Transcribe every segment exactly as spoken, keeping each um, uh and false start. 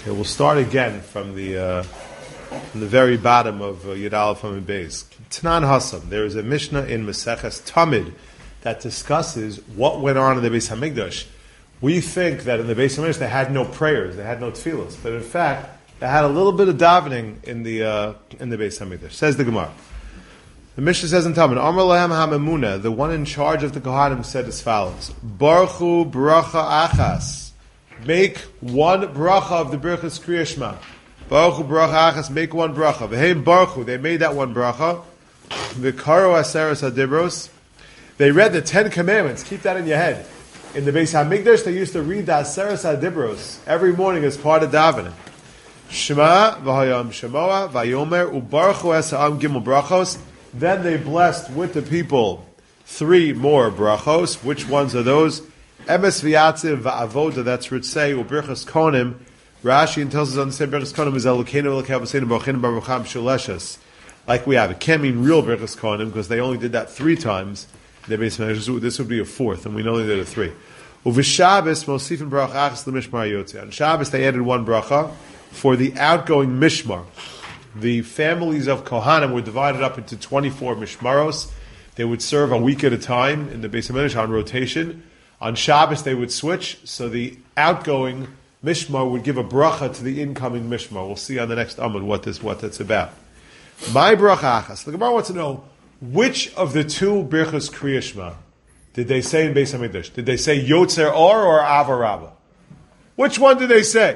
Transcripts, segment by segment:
Okay, we'll start again from the uh, from the very bottom of uh, Yud Aleph Amud Beis. Tanan Hasam. There is a Mishnah in Maseches Tamid that discusses what went on in the Beis Hamikdash. We think that in the Beis Hamikdash they had no prayers, they had no tefillos, but in fact they had a little bit of davening in the uh, in the Beis Hamikdash. Says the Gemara. The Mishnah says in Talmud, Amar Lahem HaMemuna, the one in charge of the Kohanim, said as follows: Baruchu bracha achas. Make one bracha of the Birchas Kriya Shema. Baruchu bracha achas, make one bracha. V'heim baruchu, they made that one bracha. V'karo aseres hadibros, they read the Ten Commandments. Keep that in your head. In the Beis Hamikdash, they used to read the aseres hadibros every morning as part of davening. Shema v'hayam shemoa v'yomer u'baruchu es ha'am gimel brachos. Then they blessed with the people three more brachos. Which ones are those? Emes v'yatziv va'avoda, that's Ritzei, u'birchas konim. Rashi tells us on the same birchas konim is Elokeinu Elokeinu V'seinu Baruchinu Barucham Shaleshas. Like we have. It can't mean real birchas konim because they only did that three times. This would be a fourth, and we know they did a three. U'v'shabes mosifim barach achas l'mishmar yotzei. On Shabbos they added one bracha for the outgoing mishmar. The families of Kohanim were divided up into twenty-four mishmaros. They would serve a week at a time in the Beis Hamikdash on rotation. On Shabbos they would switch, so the outgoing mishmar would give a bracha to the incoming mishmar. We'll see on the next Amud what this what that's about. My bracha achas. The Gemara wants to know which of the two birchas Kriya Shema did they say in Beis Hamikdash? Did they say Yotzer Or or Ava Rabbah? Which one did they say?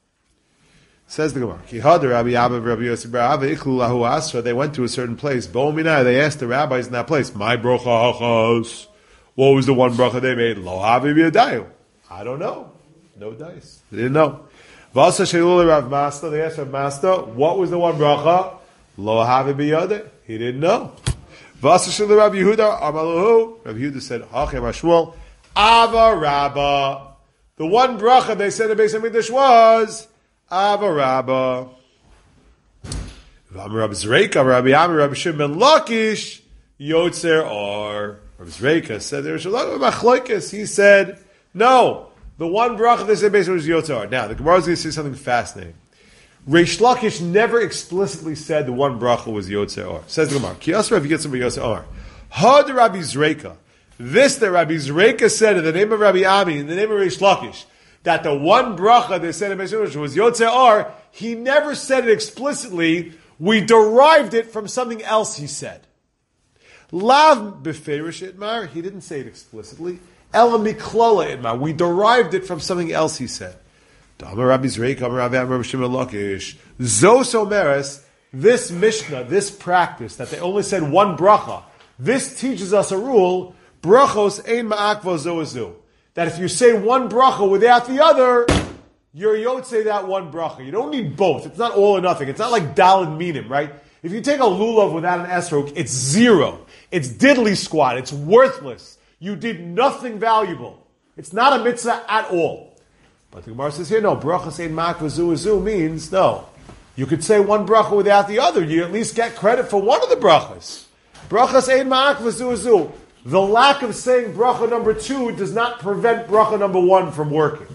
Says the Gemara. Ki had Rabbi Abba Rabbi Yosef Bar Abba Iklu Lahu Asra. They went to a certain place. Bo Minah. They asked the rabbis in that place. My bracha achas. What was the one bracha they made? Lo havi b'yadayu. I don't know. No dice. They didn't know. Vasa she'ulu Rav Masta. They asked Rav Masta, what was the one bracha? Lo havi b'yadayu. He didn't know. Vasa she'ulu Rav Yehuda. Amaluhu. Rav Yehuda said, Hachem Hashmuel. Ava Rabba. The one bracha they said in Beis Hamikdash was Ava Rabba. Rabbi Zreika, Rabbi Amir, Rabbi Shimon Lakish, Yotzer Or. Rabbi Zreika said there was a lot of machlokes. He said, no, the one bracha they said basically was Yotzer Or. Now, the Gemara is going to say something fascinating. Reish Lakish never explicitly said the one bracha was Yotzer Or. Says the Gemara, Ki Yosef Rav Yitzchak Yotzer Or. Had Rabbi Zreika. This that Rabbi Zreika said in the name of Rabbi Ami, in the name of Reish Lakish, that the one bracha they said in Beis Hamikdash was Yotzer Or, he never said it explicitly. We derived it from something else he said. Lav beferish itmar, he didn't say it explicitly. Ela miklola itmar, we derived it from something else he said. Damar Rabbi Zreika, Damar Rabbi Amar Rabbi Shimon Lakish. Zos omeres, this Mishnah, this practice, that they only said one bracha, this teaches us a rule, brachos ein ma'akvo zoazu. That if you say one bracha without the other, you're yotze that one bracha. You don't need both. It's not all or nothing. It's not like dal and minim, right? If you take a lulav without an esrog, it's zero. It's diddly squat. It's worthless. You did nothing valuable. It's not a mitzvah at all. But the Gemara says here, no, bracha sein mak v'zu means, no. You could say one bracha without the other. You at least get credit for one of the brachas. Bracha sein mak v'zu. The lack of saying bracha number two does not prevent bracha number one from working.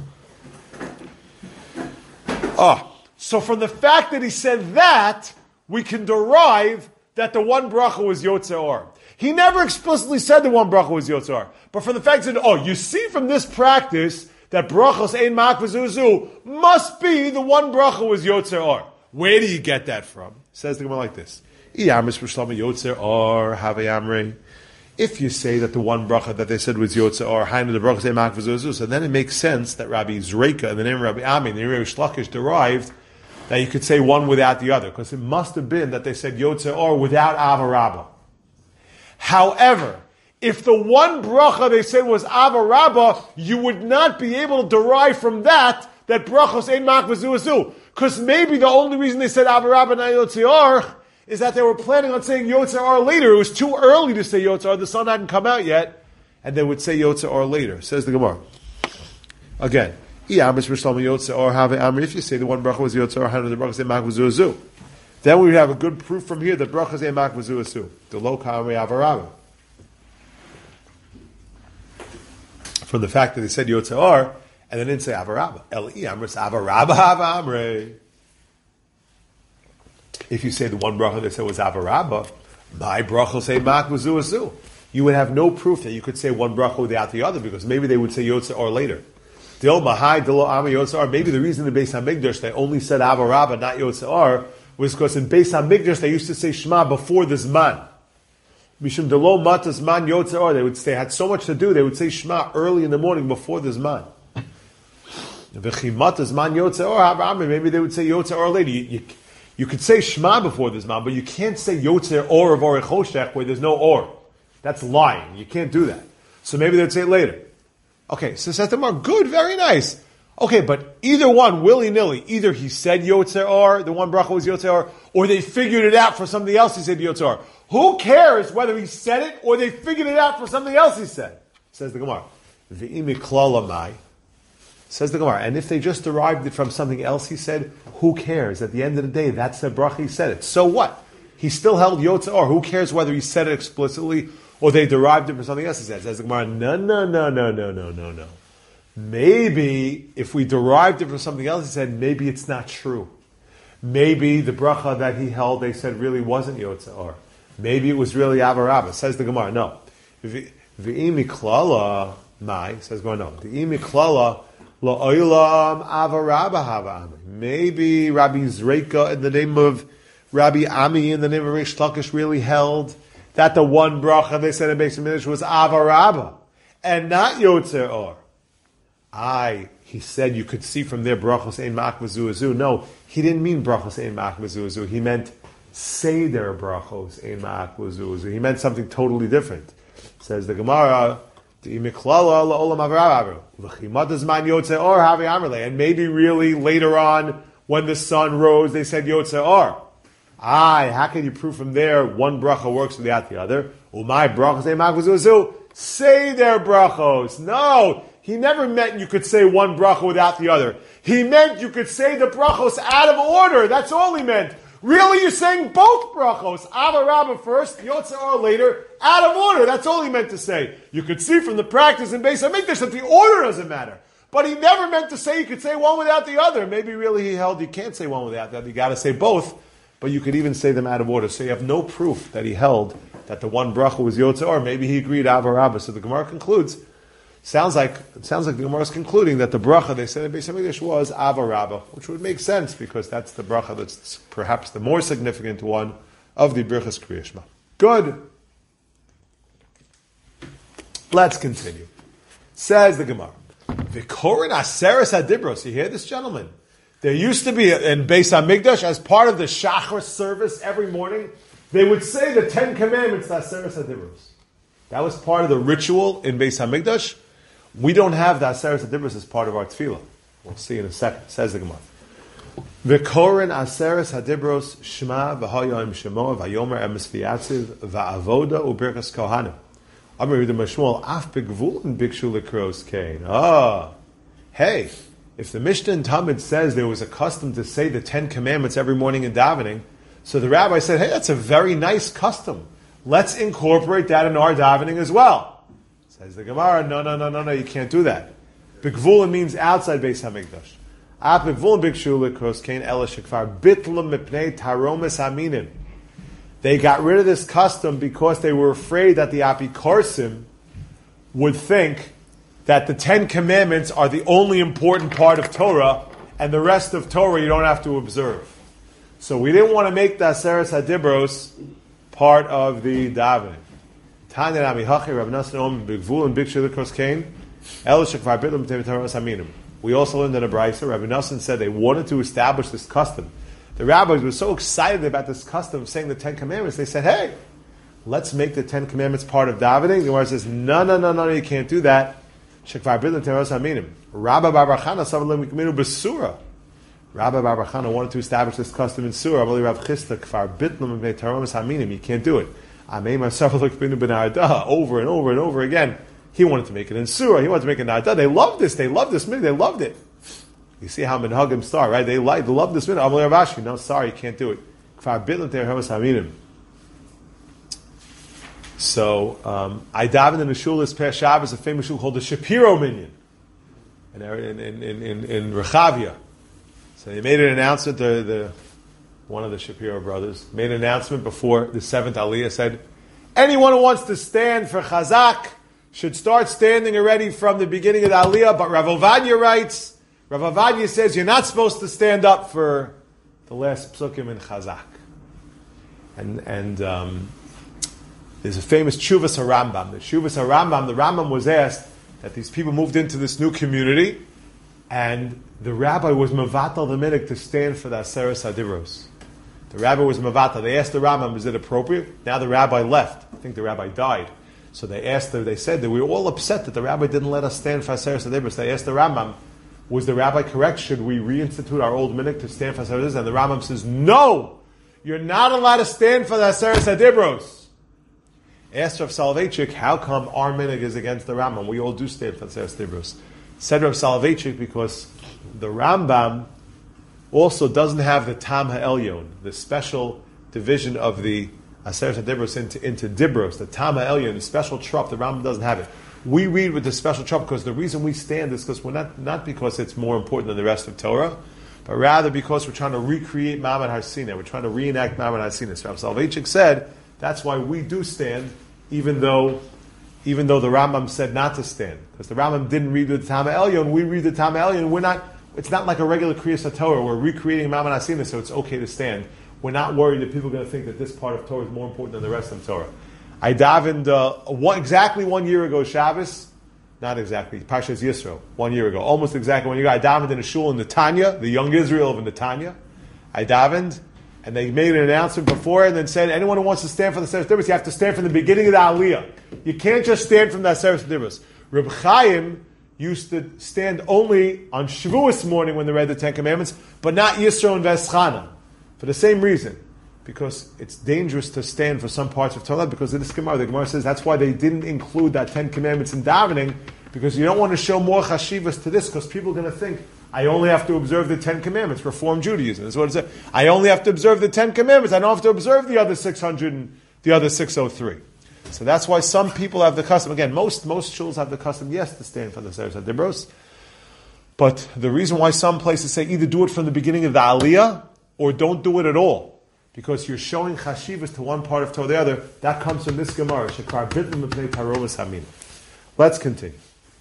Ah, so from the fact that he said that, we can derive that the one bracha was Yotzer Or. He never explicitly said the one bracha was Yotzer Or. But from the fact that, oh, you see from this practice that brachos ein mak v'zuzu must be the one bracha was Yotzer Or. Where do you get that from? Says the Gemara like this. Yotzer Or have amrei. If you say that the one bracha that they said was Yotzer Or, Hainu the brachos ein mak v'zuzu, so then it makes sense that Rabbi Zreika and the name of Rabbi Ami and the name of Reish Lakish derived that you could say one without the other, because it must have been that they said Yotzer Or without Ava Rabbah. However, if the one bracha they said was Ava Rabbah, you would not be able to derive from that that brachos ein mak v'zuzu, because maybe the only reason they said Ava Rabbah not Yotzer Or is that they were planning on saying Yotzer Or later. It was too early to say Yotzer Or. The sun hadn't come out yet, and they would say Yotzer Or later. Says the Gemara. Again, if you say the one bracha was Yotzer Or, the bracha mak v'zuzu, then we would have a good proof from here that bracha mak v'zuzu. The lo ka'amri avarabah. From the fact that they said Yotzer Or, And they didn't say Avarabba. Eli Amris Avarabba Hava Amre. If you say the one bracha they said was Avarabba, my bracha will say Mak Vazu Azu. You would have no proof that you could say one bracha without the other, because maybe they would say Yotze Or later. Dil Mahai, Dilo Ama Yotze Or. Maybe the reason in Beis HaMikdash they only said Avarabba, not Yotze Or, was because in Beis HaMikdash they used to say Shema before the Zman. Mishum Delo Matas Man Yotze Or. They would say, had so much to do, they would say Shema early in the morning before the Zman. V'chimatas Man Yotze Or, maybe they would say Yotze Or later. You, you, you could say Shema before the Zman, but you can't say Yotze Or of Orech Hoshech where there's no Or. That's lying. You can't do that. So maybe they'd say it later. Okay, so Setamar, good, very nice. Okay, but either one, willy-nilly, either he said Yotze Or, the one bracha was Yotze Or, or they figured it out for something else he said Yotze Or. Who cares whether he said it or they figured it out for something else he said? Says the Gemara. V'imi klalamai. Says the Gemara. And if they just derived it from something else he said, who cares? At the end of the day, that's the bracha he said it. So what? He still held Yotze Or. Who cares whether he said it explicitly or they derived it from something else he said? Says the Gemara. No, no, no, no, no, no, no, no. Maybe if we derived it from something else he said, maybe it's not true. Maybe the bracha that he held, they said, really wasn't Yotze Or. Maybe it was really Avarabba. Says the Gemara, no. V'imi klala, mai, says Gemara, no. V'imi klala, la'olam Avarabba hava. Maybe Rabbi Zreika, in the name of Rabbi Ami, in the name of Rish Lakish, really held that the one bracha they said in Beis HaMikdash was Avarabba, and not Yotze Or. I, he said you could see from their brachos ein mak v'zu azu. No, he didn't mean brachos ein mak v'zu azu. He meant Seder brachos ein mak v'zu azu. He meant something totally different. Says the Gemara, and maybe really later on when the sun rose they said Yotze Or. Aye, how can you prove from there one bracha works without the other? Umay brachos ein mak v'zu azu. Seder brachos. No. He never meant you could say one bracha without the other. He meant you could say the brachos out of order. That's all he meant. Really, you're saying both brachos. Avarabba first, Yotze Or later, out of order. That's all he meant to say. You could see from the practice in Beis HaMikdash that the order doesn't matter. But he never meant to say you could say one without the other. Maybe really he held you can't say one without the other. You got to say both. But you could even say them out of order. So you have no proof that he held that the one bracha was Yotze Or. Maybe he agreed Avarabba. So the Gemara concludes, Sounds like it sounds like the Gemara is concluding that the bracha they said in Beis HaMikdash was Avarabba, which would make sense because that's the bracha that's perhaps the more significant one of the Birchas Kriya Shema. Good. Let's continue. Says the Gemara, V'korin aseres hadibros. You hear this, gentlemen? There used to be in Beis HaMikdash as part of the Shachar service every morning. They would say the Ten Commandments, aseres hadibros. That was part of the ritual in Beis HaMikdash. We don't have the Aseres HaDibros as part of our tefillah. We'll see in a second. Says the Gemara. V'koren Aseres HaDibros Shema v'hayom Shemo v'ayomer emes v'yatziv v'avoda u'birkas kohanim. Amar Yehuda Mashmuel af begvulin bikshu lekros kain. Ah, hey, if the Mishnah in Talmud says there was a custom to say the Ten Commandments every morning in davening, so the rabbi said, hey, that's a very nice custom. Let's incorporate that in our davening as well. Says the Gemara, no, no, no, no, no, you can't do that. Bikvula means outside Beis HaMikdash. Ap bikvula bikshu lekros kain ela shekvar bitla mipnei taromes haminim. They got rid of this custom because they were afraid that the apikorsim would think that the Ten Commandments are the only important part of Torah, and the rest of Torah you don't have to observe. So we didn't want to make the Aseres HaDibros part of the davening. We also learned in a Brisa, Rabbi Nassan said they wanted to establish this custom. The rabbis were so excited about this custom of saying the Ten Commandments, they said, hey, let's make the Ten Commandments part of davening. The Gemara says, no, no, no, no, you can't do that. Rabbi Bar Chana Rabbi Bar Chana wanted to establish this custom in Surah. You can't do it. Over and over and over again. He wanted to make it in Surah. He wanted to make it in Nardah. They loved this. They loved this minute. They loved it. You see how Minhagim start, right? They like, they love this minute. No, sorry, you can't do it. So, um, I davened in a shul this past Shabbos, a famous shul called the Shapiro Minyan. in in in in, in Rechavia. So he made an announcement. The, the one of the Shapiro brothers made an announcement before the seventh Aliyah. Said, anyone who wants to stand for Chazak should start standing already from the beginning of the Aliyah. But Rav Ovadia writes, Rav Ovadia says you're not supposed to stand up for the last psukim in Chazak. And and um, there's a famous Chuvas HaRambam. The Chuvas HaRambam, the Rambam was asked that these people moved into this new community, and the rabbi was mevatel the minhag to stand for the Aseres HaDibros. The rabbi was mevatel. They asked the Rambam, is it appropriate? Now the rabbi left. I think the rabbi died. So they asked, they said that we were all upset that the rabbi didn't let us stand for Aseres HaDibros. They asked the Rambam, was the rabbi correct? Should we reinstitute our old minhag to stand for Aseres HaDibros? And the Rambam says, no! You're not allowed to stand for the Aseres HaDibros. Asked Rav Soloveitchik, how come our minhag is against the Rambam? We all do stand for the Aseres HaDibros. Said Rav Soloveitchik, because the Rambam also doesn't have the Tam HaElyon, the special division of the Aseres HaDibros into, into Dibros, the Tam HaElyon, the special trup. The Rambam doesn't have it. We read with the special trup because the reason we stand is because we're not, not because it's more important than the rest of Torah, but rather because we're trying to recreate Ma'amad Har Sinai. We're trying to reenact Ma'amad Har Sinai. So Rav Soloveitchik said that's why we do stand, even though even though the Rambam said not to stand. Because the Rambam didn't read the Tam HaElyon, we read the Tam HaElyon. We're not, it's not like a regular Kriyas HaTorah. We're recreating Ma'amad Har Sinai, so it's okay to stand. We're not worried that people are going to think that this part of Torah is more important than the rest of Torah. I davened uh, one, exactly one year ago, Shabbos, not exactly, Parshas Yisro, one year ago, almost exactly one year ago. I davened in a shul in Netanya, the young Israel of Netanya. I davened, and they made an announcement before and then said, anyone who wants to stand for the Aseres HaDibros, you have to stand from the beginning of the Aliyah. You can't just stand from the Aseres HaDibros. Reb Chaim used to stand only on Shavuos morning when they read the Ten Commandments, but not Yisro and Veschana, for the same reason. Because it's dangerous to stand for some parts of Torah, because in this Gemara, the Gemara says that's why they didn't include that Ten Commandments in davening, because you don't want to show more chashivas to this, because people are going to think, I only have to observe the Ten Commandments, Reform Judaism. That's what it says. I only have to observe the Ten Commandments, I don't have to observe the other six hundred and the other six hundred three. So that's why some people have the custom, again, most most shuls have the custom, yes, to stand for the Aseres HaDibros, but the reason why some places say either do it from the beginning of the Aliyah, or don't do it at all, because you're showing chashivas to one part of Torah or the other, that comes from this Gemara. Shekar bitl mipnei tarovas hamin. Let's continue.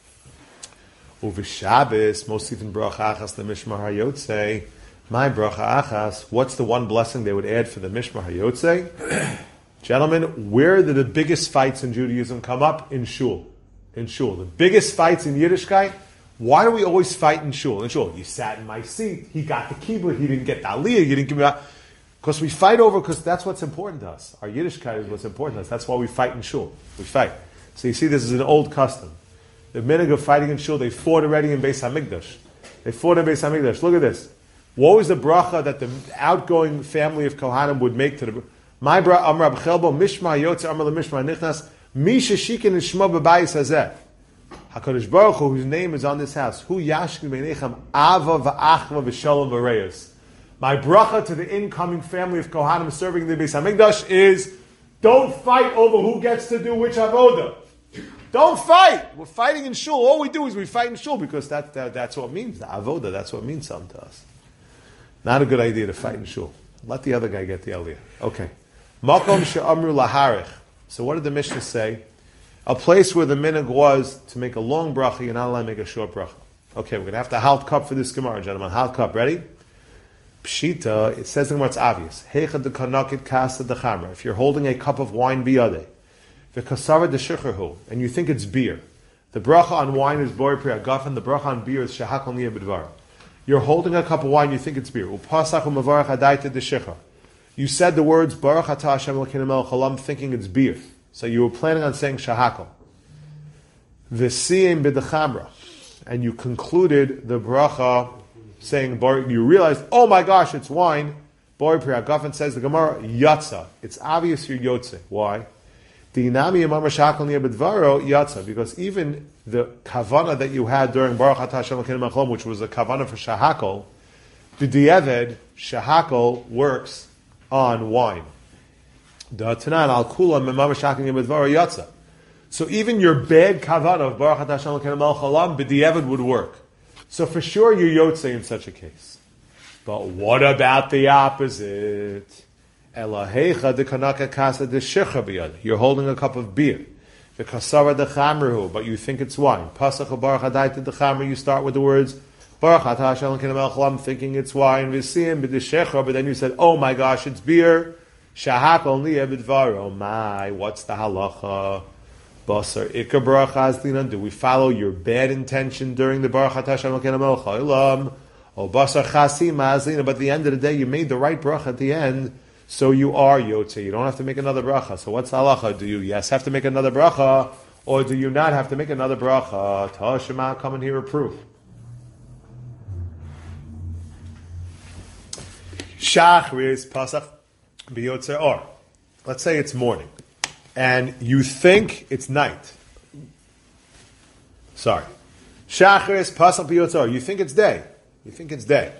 Uvishabes mosifin bracha achas the mishmar hayotze. My bracha achas. What's the one blessing they would add for the mishmar hayotze? Gentlemen, where did the biggest fights in Judaism come up? In shul. In shul. The biggest fights in Yiddishkeit. Why do we always fight in shul? In shul, you sat in my seat. He got the kibbutz. He didn't get the aliyah. You didn't give me that. Because we fight over, because that's what's important to us. Our Yiddishkeit is what's important to us. That's why we fight in shul. We fight. So you see, this is an old custom. The minhag of fighting in shul, they fought already in Beis HaMikdash. They fought in Beis HaMikdash. Look at this. What was the bracha that the outgoing family of Kohanim would make to the... My bracha, Amar B'chelbo, Mishma Yotze, Amar L'Mishma Nichnas, Misha Shikin Nishma B'bayis Hazeh. HaKadosh Baruch Hu, whose name is on this house, Hu Yashkin B'nechem Ava V'achva V'shalom V'reyes. My bracha to the incoming family of Kohanim serving the Beis HaMikdash is, don't fight over who gets to do which avoda. Don't fight. We're fighting in shul. All we do is we fight in shul because that, that that's what it means. The avoda, that's what it means something to us. Not a good idea to fight in shul. Let the other guy get the aliyah. Okay. Makom she'amru laharich. So what did the Mishnah say? A place where the minhag was to make a long bracha, you're not allowed to make a short bracha. Okay, we're going to have to halt cup for this Gemara, gentlemen. Halt cup. Ready? Pshita, it says in the Gemara, it's obvious. Heicha de kanakit kasa de chamra. If you're holding a cup of wine biyadeh, v'kasava de shicherhu, and you think it's beer. The bracha on wine is bori pri agafen, the bracha on beer is shehakol niyeh b'dvar. You're holding a cup of wine, you think it's beer. Upasach u'mavarach adaita de shicher. You said the words Baruch atah Hashem Elokeinu melech haolam thinking it's beer. So you were planning on saying shehakol. V'siyim b'dechamra. And you concluded the bracha saying, you realized, oh my gosh, it's wine. Bori Pri Agafen says the Gemara, Yatza. It's obvious you're Yotze. Why? Because even the kavana that you had during Baruch Atah Hashem Elokeinu melech haolam, which was a kavana for shahakol, the dieved, shahakol works on wine. So even your bad kavana of Baruch Atah Hashem Elokeinu melech haolam, b'diavad would work. So for sure you're Yotze in such a case. But what about the opposite? Elahecha de kanaka kasa de shecha biyad. You're holding a cup of beer. The kasara de chamruhu, but you think it's wine. Pasach baruch hadayta de chamru, you start with the words baruch atah shalom kinem el chalam, thinking it's wine. V'siyim b'deshecha, but then you said, oh my gosh, it's beer. Shahak only ebidvaro. My, what's the halacha? Basar ikar baruch hazlinan. Do we follow your bad intention during the baruch atah shalom kinem el chalam? Oh basar chasi mazlina. But at the end of the day, you made the right baruch at the end. So you are Yotze. You don't have to make another bracha. So what's halacha? Do you, yes, have to make another bracha, or do you not have to make another bracha? Tashema, come and hear a proof. Shachris Pasach b'Yotze or. Let's say it's morning, and you think it's night. Sorry. Shachris Pasach b'Yotze or. You think it's day. You think it's day.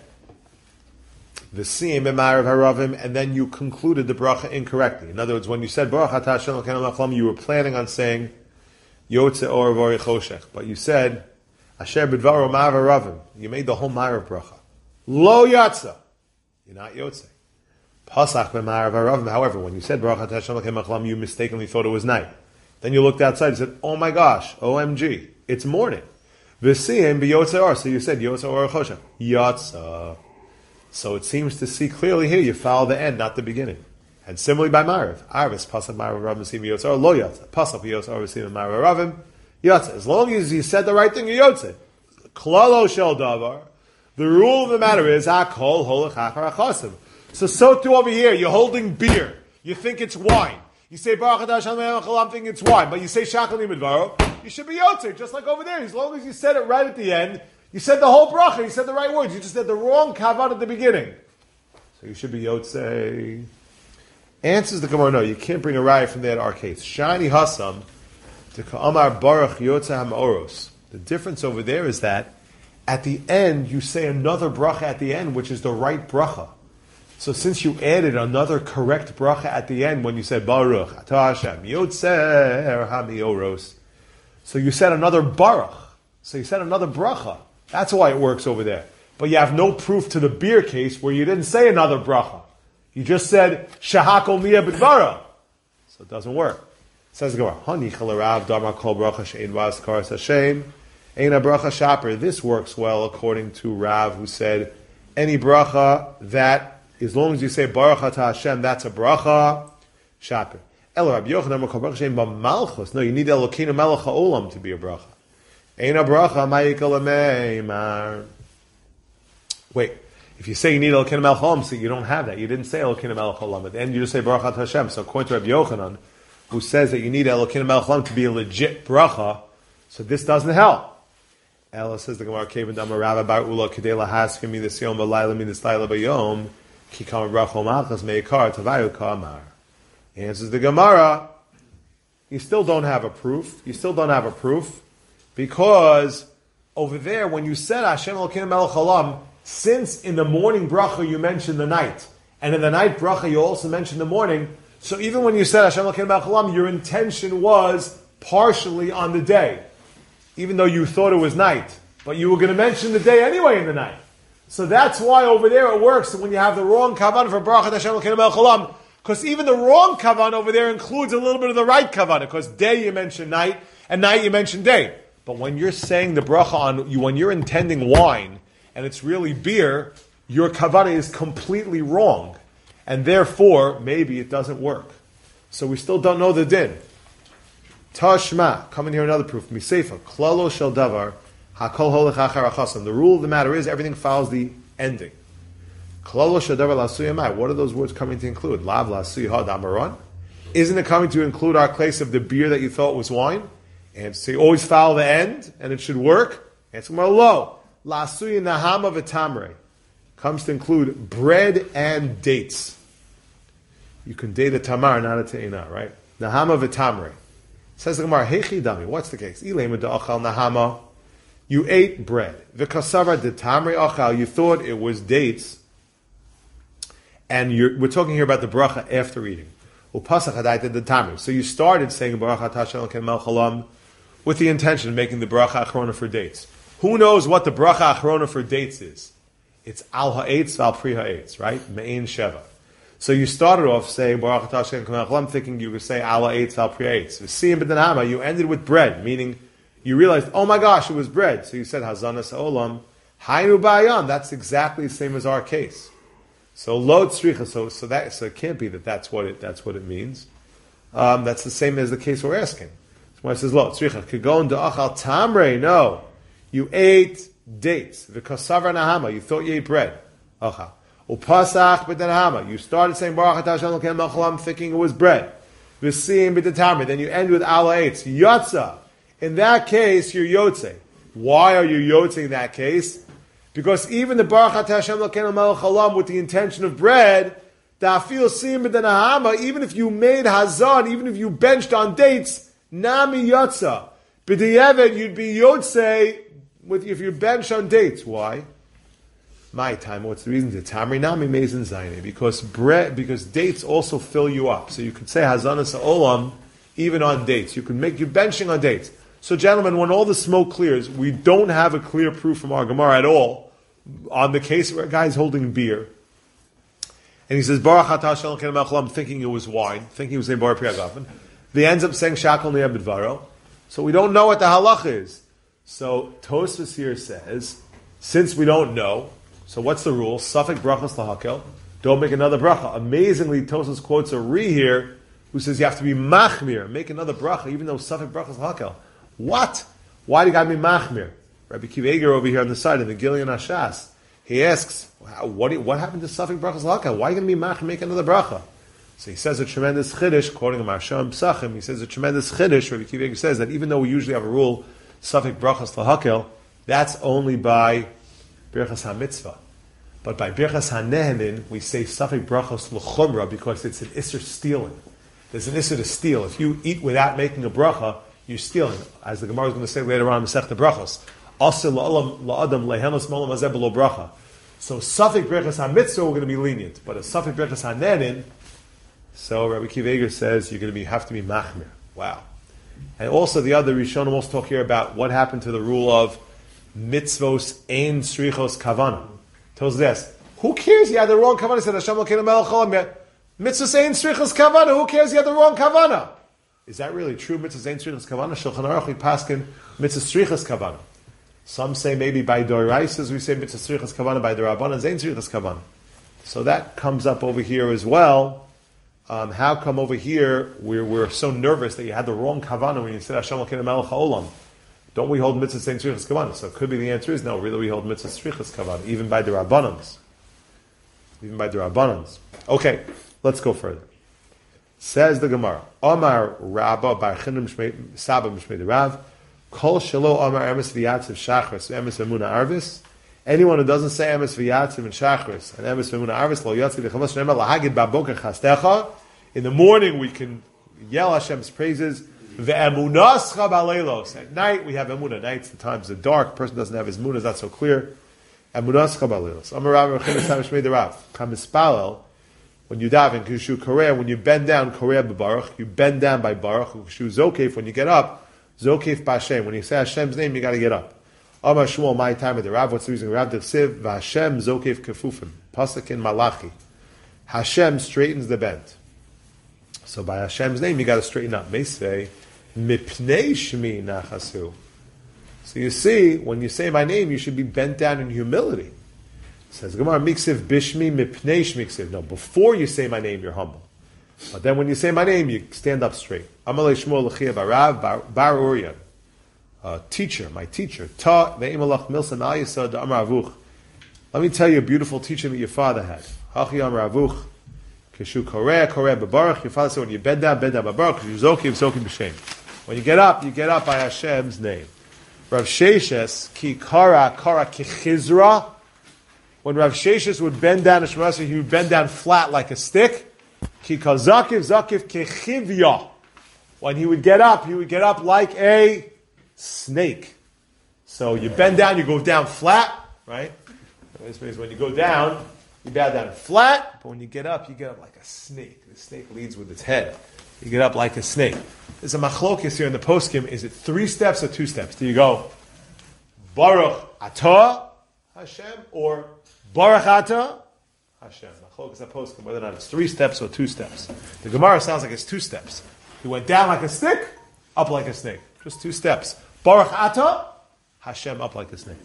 The siyim b'ma'arav haravim, and then you concluded the bracha incorrectly. In other words, when you said baruch atah shalom kinem lachlam, you were planning on saying yotze or v'ori choshech, but you said asher b'dvaro ma'arav haravim. You made the whole ma'arav bracha. Lo yatsa. You're not yotze. Pasach b'ma'arav haravim. However, when you said baruch atah shalom kinem lachlam, you mistakenly thought it was night. Then you looked outside and said, oh my gosh, O M G, it's morning. V'siyim b'yotze or. So you said yotze or choshech. Yatsa. So it seems to see clearly here, you follow the end, not the beginning. And similarly by Marav. Arvis, Pasach Marav Ravim, Sim Yotze, Lo Yotze. Pasach Yotze, Arvis, Sim Marav Ravim, Yotze. As long as you said the right thing, you're Yotze. Klalo Shel Davar. The rule of the matter is, Hakol Holech Achar Achasim. So, so too over here, you're holding beer. You think it's wine. You say, Baruch Atah Shalom Kinem Chalam, think it's wine. But you say, Shachal Nimidvaro, you should be Yotze, just like over there. As long as you said it right at the end, you said the whole bracha, you said the right words, you just said the wrong kavan at the beginning. So you should be Yotze. Answers the Gemara, no, you can't bring a raya from there to our case. Shani Hasam, to Ka'amar Baruch Yotze HaMa'oros. The difference over there is that at the end, you say another bracha at the end, which is the right bracha. So since you added another correct bracha at the end when you said Baruch Atah Hashem Yotze HaMa'oros, so you said another Baruch. So you said another bracha. That's why it works over there. But you have no proof to the beer case where you didn't say another bracha. You just said, Shahakol Miyah B'dvara. So it doesn't work. It says the Gemara, Hani Chalarav Dharma Kol Bracha She'en Vas Karas Hashem Ein Bracha Shaper. This works well according to Rav, who said, any bracha that, as long as you say Baruch Atah Hashem, that's a bracha, Shaper. El Rabbi Yochanan Kol Bracha She'en B'malchus. No, you need Elokeinu Melech HaOlam to be a bracha. Ein bracha ma'ikal meimar. Wait, if you say you need Elokeinu Melech HaOlam, so you don't have that. You didn't say Elokeinu Melech HaOlam. At the end, you just say Baruch Atah Hashem. So according to Rabbi Yochanan, who says that you need Elokeinu Melech HaOlam to be a legit bracha, so this doesn't help. Ella says the Gemara Kevin Damar Rabba Bar Ula Kedei Lahaskim Mi This Yom B'Layla Mi This Layla B'Yom Ki Kam Bracha Malchus Meikar Tavayu Kamar. Answers the Gemara, you still don't have a proof. You still don't have a proof. Because over there, when you said Hashem Elokeinu Melech HaOlam, since in the morning bracha you mentioned the night, and in the night bracha you also mentioned the morning, so even when you said Hashem Elokeinu Melech HaOlam, your intention was partially on the day, even though you thought it was night, but you were going to mention the day anyway in the night. So that's why over there it works when you have the wrong kavan for bracha Hashem Elokeinu Melech HaOlam, because even the wrong kavan over there includes a little bit of the right kavan, because day you mentioned night, and night you mentioned day. But when you're saying the bracha on you, when you're intending wine and it's really beer, your kavana is completely wrong, and therefore maybe it doesn't work. So we still don't know the din. Tashma, come in here another proof. Miseifa klalo shel davar hakol holech achar achasam. The rule of the matter is everything follows the ending. Klalo shel davar lasuya mai. What are those words coming to include? Lav lasuya had amaron. Isn't it coming to include our case of the beer that you thought was wine? And so you always follow the end, and it should work. Answer more low. Lasuya nahama v'tamre comes to include bread and dates. You can date a tamar, not a te'ina, right? Nahama v'tamre. Says the Gemara, Hechi dami. What's the case? Ilema da'achal nahama. You ate bread. V'kasava de tamre achal. You thought it was dates, and you're, we're talking here about the bracha after eating. Upasach hadayta de tamre. So you started saying Baruch Atah Hashem Elokeinu Melech HaOlam with the intention of making the bracha achrona for dates. Who knows what the bracha achrona for dates is? It's al ha'etz val pri ha'etz, right? Me'in sheva. So you started off saying Baruch atah Hashem Kamelech Haolam, thinking you could say al ha'etz val pri ha'etz. V'siyim b'danahama, you ended with bread, meaning you realized, oh my gosh, it was bread. So you said hazanas olam, hainu ba'ayam. That's exactly the same as our case. So lo tzricha. So so that so it can't be that that's what it that's what it means. Um, that's the same as the case we're asking. So when it says lo tzricha, kagon da'achal tamre. No, you ate dates. V'kasavar nahama. You thought you ate bread. Achal. Upasach b'danahama. You started saying Baruch atah Hashem Elokeinu melech haolam, thinking it was bread. V'siyim b'datamre. Then you end with al ha'etz. Yatsa. In that case, you're yotze. Why are you yotze in that case? Because even the Baruch atah Hashem Elokeinu melech haolam with the intention of bread, da'afil siyim b'danahama, even if you made hazan, even if you benched on dates, nami yatsa. B'di'evet, you'd be yotze with if you bench on dates. Why? My time. What's the reason? The tamri nami mezin zayne. Because bread, because dates also fill you up. So you could say hazanas olam even on dates. You can make you benching on dates. So, gentlemen, when all the smoke clears, we don't have a clear proof from our Gemara at all on the case where a guy's holding beer, and he says Baruch atah Hashem Elokeinu melech haolam, thinking it was wine, thinking he was saying Bar Priyagafen. He ends up saying Shakol Niyeh B'dvaro. So we don't know what the halach is. So Tosfos here says, since we don't know, so what's the rule? Safek brachas lahakel. Don't make another bracha. Amazingly, Tosfos quotes a Ri here who says you have to be machmir, make another bracha, even though Safek brachas lahakel. What? Why do you got to be machmir? Rabbi Kiva Eger over here on the side in the Gilyon Hashas, he asks, what, what happened to Safek brachas lahakel? Why are you going to be machmir, make another bracha? So he says a tremendous chiddush, quoting him Hashem Psachim, he says a tremendous chiddush. Rabbi Kiva Eger says that even though we usually have a rule, Safek brachas lahakel, that's only by Birchas HaMitzvah. But by Birchas HaNehenin, we say Safek brachas l'chumra because it's an isser stealing. There's an isser to steal. If you eat without making a bracha, you're stealing. As the Gemara is going to say later on in Masechta Brachos, Asir la'adam lehenos molam hazeh b'lo bracha. So Safek brachas HaMitzvah we're going to be lenient, but a Safek brachas HaNehenin, so Rabbi Kiva Eger says you're going to be have to be machmir. Wow. And also the other Rishonim also talk here about what happened to the rule of mitzvos ein srichos kavana. Tells this. Who cares? You had the wrong kavana. He said Hashem Elokeinu melech haolam. Mitzvos ein srichos kavana. Who cares? You had the wrong kavana. Is that really true? Mitzvos ein srichos kavana. Shulchan Aruch we paskin mitzvos srichos kavana. Some say maybe by doraisas we say mitzvos srichos kavana. By the rabbanan ein srichos kavana. So that comes up over here as well. Um, how come over here we're, we're so nervous that you had the wrong kavanah when you said Hashem Elokeinu melech haolam? Don't we hold mitzvah saying strichas kavanah? So it could be the answer is no, really we hold mitzvah strichas kavanah, even by the rabbanans. Even by the rabbanans. Okay, let's go further. Says the Gemara, Omar Rabba bar Chinim Saba Mishmei Rav, Kol Shelo Omar Emes V'Yatziv Shachris Emes V'Emuna Arvis. Anyone who doesn't say Emes V'Yatziv and Shachris and Emes V'Emuna Arvis Lo Yatziv V'Chavos Shneimah Lahagid Ba'Boker Chastecha. In the morning we can yell Hashem's praises. Ve'emunascha ba'leilos. At night we have emunah. Nights the times are dark. Person doesn't have his emunah. Is not so clear. Emunascha ba'leilos. Amar Rav Rechim Esam Shmei Derav. Kamispalel. When you daven, Kishu Korea, when you bend down, Korea b'Baruch, you bend down by Baruch. Kishu Zokef, when you get up, Zokef b'Hashem. When you say Hashem's name, you got to get up. Amar Shmuel, my time at the Rav. What's the reason? Rav D'Chsiv v'Hashem Zokef Kefufim. Pasuk in Malachi. Hashem straightens the bend. So by Hashem's name, you got to straighten up. May say, Mipnei Shmi Nachasu. So you see, when you say my name, you should be bent down in humility. It says Gemara Miksiv Bishmi Mipnei Shmiksiv. No, before you say my name, you're humble. But then when you say my name, you stand up straight. Amalei Shmuel L'chia Barav Bar Urian. Teacher, my teacher. Ta Ve'imalach Milsa Al Yisod Amar Avuch. Let me tell you a beautiful teaching that your father had. Hachi Amar Avuch. Kishu Korea, Korea B'Baruch. Your father said, when you bend down, bend down B'Baruch. You zokim, zokim b'shem. When you get up, you get up by Hashem's name. Rav Sheshes, ki kara, kara ki chizra. When Rav Sheshes would bend down, he would bend down flat like a stick. Ki kazakiv, zakiv ki chivya. When he would get up, he would get up like a snake. So you bend down, you go down flat, right? This means when you go down, you bow down flat, but when you get up, you get up like a snake. The snake leads with its head. You get up like a snake. There's a machlokis here in the poskim. Is it three steps or two steps? Do you go Baruch Atah Hashem or Baruch Atah Hashem. Whether or not it's three steps or two steps. The Gemara sounds like it's two steps. He went down like a stick, up like a snake. Just two steps. Baruch Atah Hashem, up like a snake.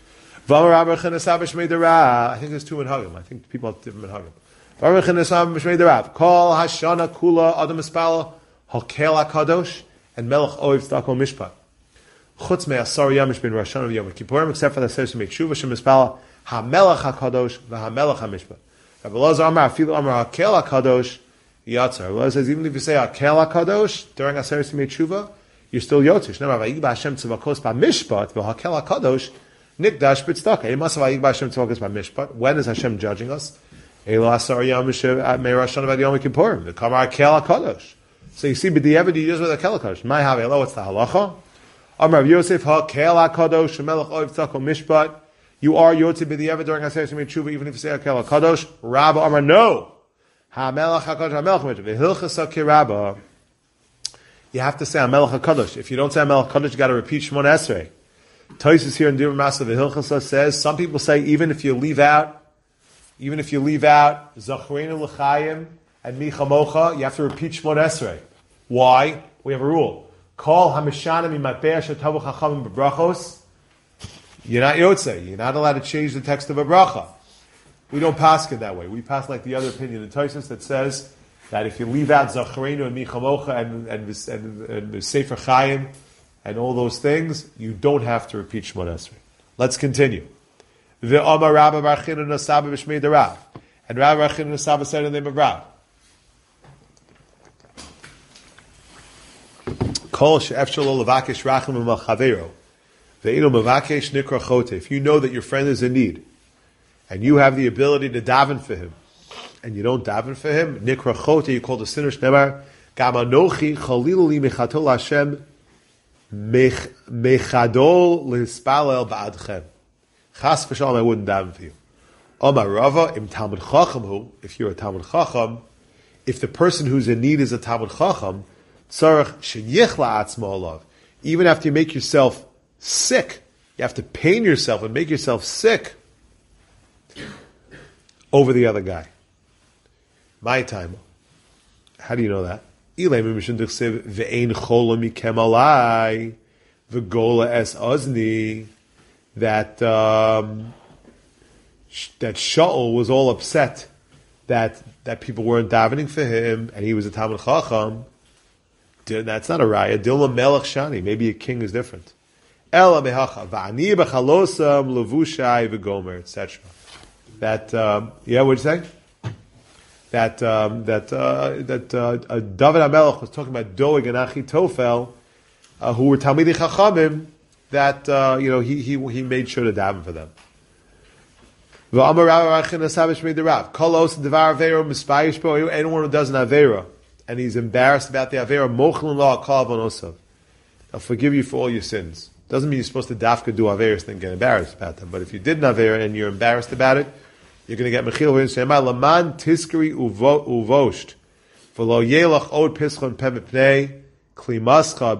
I think there's two in Hagim. I think people have different in Hagim. Baruch Nesam B'Shmei Derav. Kol Hashana Kula Adam Espala Hakel HaKadosh and Melech Oiv Tzedakah Mishpat. Chutz me'asar yamish bin Rosh Hashanah v'Yom Kippurim, except for the says to make tshuva Shem Espala HaMelech HaKadosh v'HaMelech HaMishpat. Rabbi Elazar Amar Afilu Amar Hakel HaKadosh Yatzar. Rabbi Elazar says even if you say Hakel HaKadosh during Aseret to make tshuva, you're still Yotzish. No, Rabbi Yigba Hashem Tzedakos B'Mishpat v'Hakel HaKadosh Nikdash B'Tzedakah. He must have Yigba Hashem Tzedakos B'Mishpat. When is Hashem judging us? So you see, but the Evid he does with a Kel HaKadosh. My Havelo, what's the halacha? Amar Yosef ha Kel HaKadosh Melech Oiv Tzedakah Mishpat. You are Yotze by the Evid during Aseret Shemei Tshuva, even if you say a Kel HaKadosh. Rabba Amar no. Ha Melech HaKadosh Ha Melech Mishpat. V'hilchasa ki Rabba. You have to say a Melech HaKadosh. If you don't say a Melech HaKadosh, you got to repeat Shemon Esrei. Tosis here in Divrei Masa V'hilchasa says some people say even if you leave out. Even if you leave out Zachreinu L'chaim and Micha Mocha, you have to repeat Shmon Esrei. Why? We have a rule. Kol Hamishana Mimatbeah Shetavu Chachamim B'brachos. You're not Yotzei. You're not allowed to change the text of a bracha. We don't pass it that way. We pass like the other opinion in Tosfos that says that if you leave out Zachreinu and Micha Mocha and, and, and, and the Sefer Chaim and all those things, you don't have to repeat Shmon Esrei. Let's continue. The Omar Rabba Barchin and Nasaba B'Shmei Derav. And Rabba Barchin and Nasaba said in the name of Rav. Kol she'efshel lo levakesh rachim u'mal chavero. Ve'inu mevakesh nikra chote. If you know that your friend is in need, and you have the ability to daven for him, and you don't daven for him, nikra chote, you call the sinner shnemar, gam anochi chalil li mechatol Hashem mechadol lehispalel ba'adchem. Chas v'shalom, I wouldn't daven for you. Omar Rava, im Talmud Chacham hu, if you're a Talmud Chacham, if the person who's in need is a Talmud Chacham, tzarech sheyichla atzmo alav. Even after you make yourself sick, you have to pain yourself and make yourself sick over the other guy. My time. How do you know that? Ilay mimishun d'chsev ve'ein chola mikem alai v'gola es ozni. That um, that Shaul was all upset that that people weren't davening for him, and he was a Talmud Chacham. That's not a raya. Dilma Melech Shani. Maybe a king is different. Ela mehacha va'ani b'chalosam levushai v'gomer, et cetera. That um, yeah, what'd you say? That um, that uh, that uh, uh, David HaMelech was talking about Doeg and Achitofel, uh, who were Talmidei Chachamim. That uh, you know he he he made sure to daven for them. Anyone who does an avera and he's embarrassed about the avera, I'll forgive you for all your sins. Doesn't mean you're supposed to dafka do averas and get embarrassed about them. But if you did an avera and you're embarrassed about it, you're going to get mechil. Laman tiskari uvosht v'lo yelach od pischon pemipnei. You're no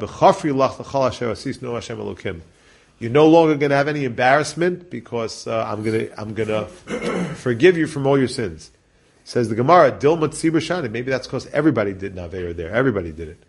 longer going to have any embarrassment because uh, I'm going to I'm going to forgive you from all your sins. Says the Gemara, Dilma Tzibur Shani. Maybe that's because everybody did Naveir there. Everybody did it.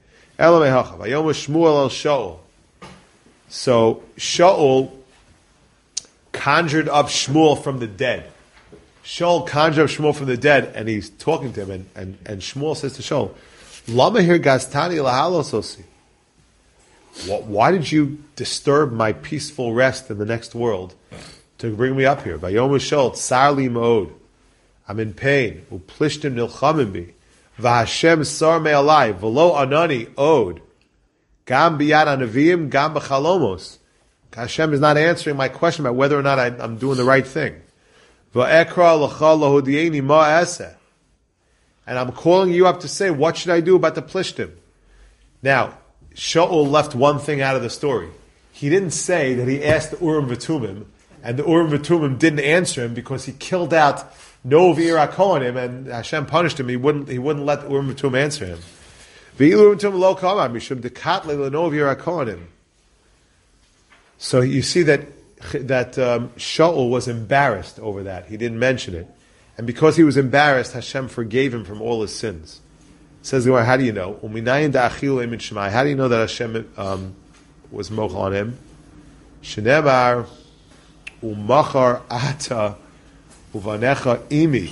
So Shaul conjured up Shmuel from the dead. Shaul conjured up Shmuel from the dead, and he's talking to him, and, and, and Shmuel says to Shaul, Lama here gastani lahalososi. Why did you disturb my peaceful rest in the next world to bring me up here? Vayom Shaul tsarli mo'od. I'm in pain. Uplishtim nilchamim bi. V'Hashem sar me'alai. V'lo anani od. Gam biyad anavim, gam b'chalomos. Hashem is not answering my question about whether or not I, I'm doing the right thing. V'ekra l'cha lahodieni ma'aseh. And I'm calling you up to say, what should I do about the Plishtim? Now, Shaul left one thing out of the story. He didn't say that he asked the Urim V'Tumim, and the Urim V'Tumim didn't answer him because he killed out no V'ira Kohanim, and Hashem punished him. He wouldn't, he wouldn't let the Urim V'Tumim answer him. V'Urim V'Tumim lo kamar, mishum dekatle l'no V'ira Kohanim. So you see that that um, Shaul was embarrassed over that. He didn't mention it. And because he was embarrassed, Hashem forgave him from all his sins. Says the Gemara, how do you know? How do you know that Hashem um, was mochel on him? Shenemar umachar ata uvanecha imi.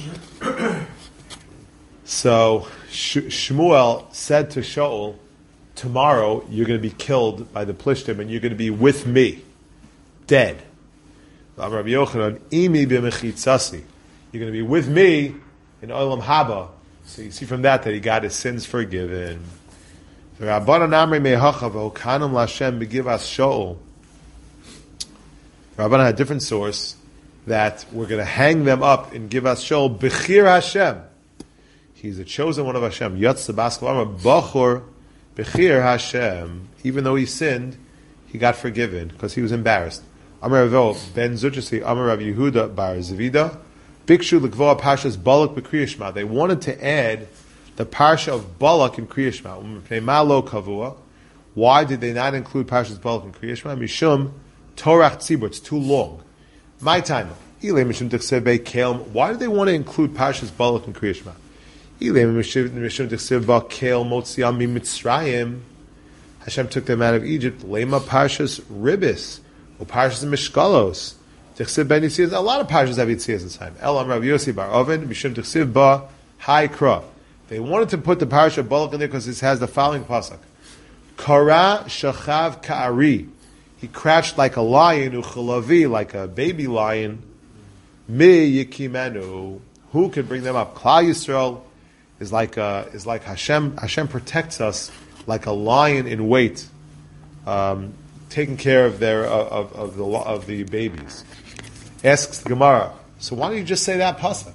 So Shmuel said to Shaul, tomorrow you're going to be killed by the Plishtim and you're going to be with me, dead. Rabbi Yochanan, imi b'mechitzasi. You're going to be with me in Olam Haba. So you see from that that he got his sins forgiven. Rabbanan amri mehacha v'hokanam l'Hashem b'givas Shaul. Rabbanan had a different source that we're going to hang them up in Givas Shaul b'chir Hashem. He's the chosen one of Hashem. Yatz Baskal Amar Bachor b'chir Hashem. Even though he sinned, he got forgiven because he was embarrassed. Amar Ravo ben Zuchasi Amar Rav Yehuda bar Zavida. Bikshu l'kvoa Parshas Balak b'Kriyas Shema. They wanted to add the Parsha of Balak in Kriyas Shema. Um'pnei kavua. Why did they not include Parshas Balak in Kriyas Shema? Mishum Torach Tzibur. It's too long. My time. Why did they want to include Parshas Balak in Kriyas Shema? Hashem took them out of Egypt. Lema Parshas Ribis or Parshas Mishkalos. A lot of parshas have Yitzias in time. Elam Rav Yossi Bar Oven, Mishum Tichsiv Ba Hai Kra. They wanted to put the parsha of Balak in there because it has the following pasuk: Kara Shachav Ka'ari. He crouched like a lion, Uchalavi, like a baby lion. Mi Yikimenu. Who could bring them up? Klal Yisrael is like a, is like Hashem. Hashem protects us like a lion in wait, um, taking care of their of, of the of the babies. Asks the Gemara, so why don't you just say that pasuk?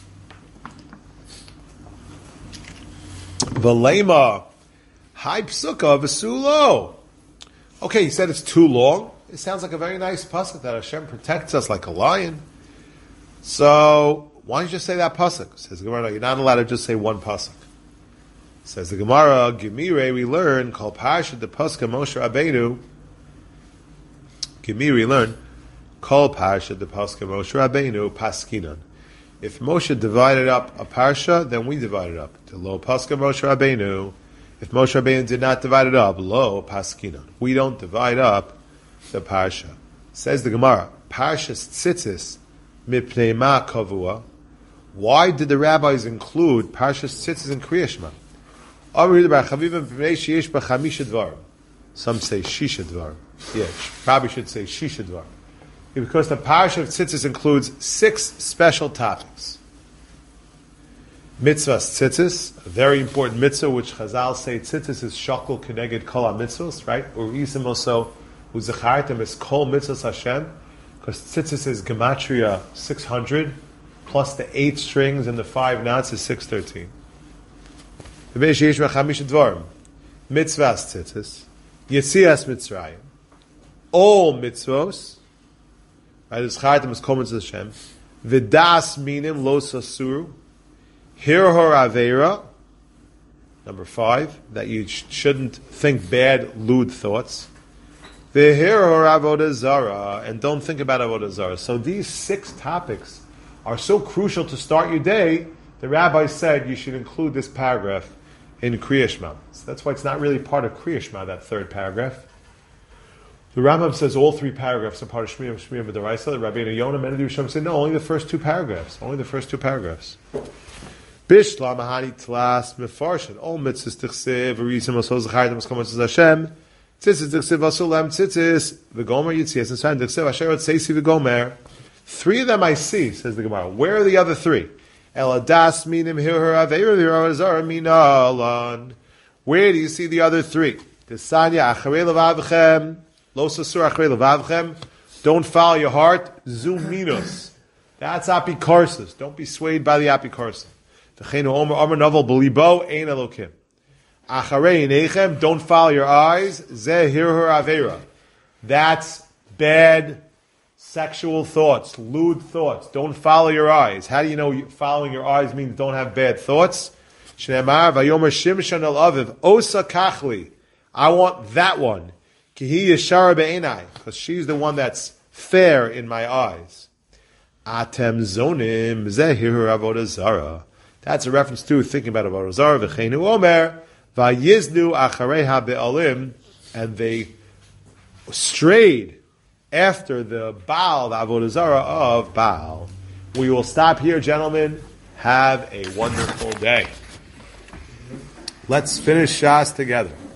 V'lema hai psuka v'sulo. Okay, he said it's too long. It sounds like a very nice pasuk that Hashem protects us like a lion. So why don't you just say that pasuk? Says the Gemara, no, you're not allowed to just say one pasuk. Says the Gemara, Gemire, we learn called Parsha the Pasuk Moshe Rabbeinu. Gemire, we learn. Kol Parsha the Pasuk Moshe Rabbeinu Paskinan. If Moshe divided up a Parsha, then we divide it up. To Lo Pasuk Moshe Rabbeinu. If Moshe Rabbeinu did not divide it up, Lo Paskinan. We don't divide up the Parsha. Says the Gemara, Parshas Tzitzis Mipnei Ma Kavua. Why did the rabbis include Parshas Tzitzis in Kriyas Shema? Some say Shisha Dvar. Yeah, probably should say Shisha Dvar. Because the Parsha of Tzitzis includes six special topics. Mitzvahs Tzitzis, a very important mitzvah, which Chazal say Tzitzis is Shakul Keneged Kol HaMitzvahs, right? Or Isim also, Uzachartem is Kol Mitzvahs Hashem, because Tzitzis is Gematria six hundred, plus the eight strings and the five knots is six thirteen. Mitzvahs Tzitzis, Yetzias Mitzrayim, all mitzvos, right? As Chartem is Kol Mitzvahs Hashem, V'das Minim Lo Sasuru, Hirhor Aveira, number five, that you sh- shouldn't think bad, lewd thoughts. V'hirhor Avodah Zara, and don't think about Avodah Zara. So these six topics are so crucial to start your day, the rabbi said you should include this paragraph in Kriyas Shema. So that's why it's not really part of Kriyas Shema, that third paragraph. The Rambam says all three paragraphs are part of Shmiyah Shmiyah V'Daraisa. The Rabbeinu Yonah Menadu Yisham said no, only the first two paragraphs. Only the first two paragraphs. Bishla Mahani Tlas Mefarshin. All mitzvahs tichsev v'risim osol zachartem os komotzes Hashem. Tzitzis tichsev osulam tzitzis v'gomer yitzias and sign tichsev asher otzeisi v'gomer. Three of them I see, says the Gemara. Where are the other three? Eladas minim hirhur aveir v'razar minalan. Where do you see the other three? Tisanya acharei levavchem lo sasur acharei levavchem. Don't follow your heart. Zum minus. That's apikarsis. Don't be swayed by the apikarsis. V'cheinu omer omer novel belibo ein elokim. Acharei nechem. Don't follow your eyes. Zeh hirhur aveira. That's bad sexual thoughts, lewd thoughts. Don't follow your eyes. How do you know following your eyes means don't have bad thoughts? Shneimar vayomer Shimshon el Aviv osa kachli. I want that one. Kihi yeshara be'enai, because she's the one that's fair in my eyes. Atem zonim zehir avodah zara. That's a reference to thinking about avodah zara. V'cheinu omer vayiznu achareha be'alim, and they strayed after the Baal, the avodah zara of Baal. We will stop here, gentlemen. Have a wonderful day. Let's finish Shas together.